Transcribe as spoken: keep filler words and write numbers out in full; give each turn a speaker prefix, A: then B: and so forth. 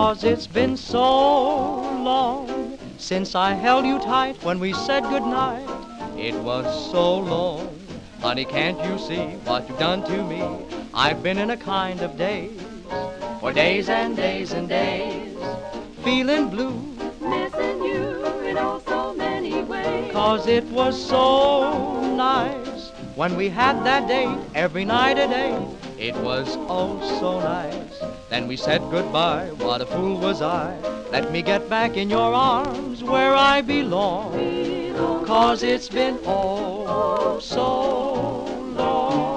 A: 'cause it's been so long since I held you tight when we said goodnight. It was so long. Honey, can't you see what you've done to me? I've been in a kind of daze for days and days and days, feeling blue,
B: missing you in oh so many ways.
A: 'Cause it was so nice when we had that date every night a day. It was oh so nice. Then we said goodbye, what a fool was I. Let me get back in your arms where I belong, 'cause it's been oh so long.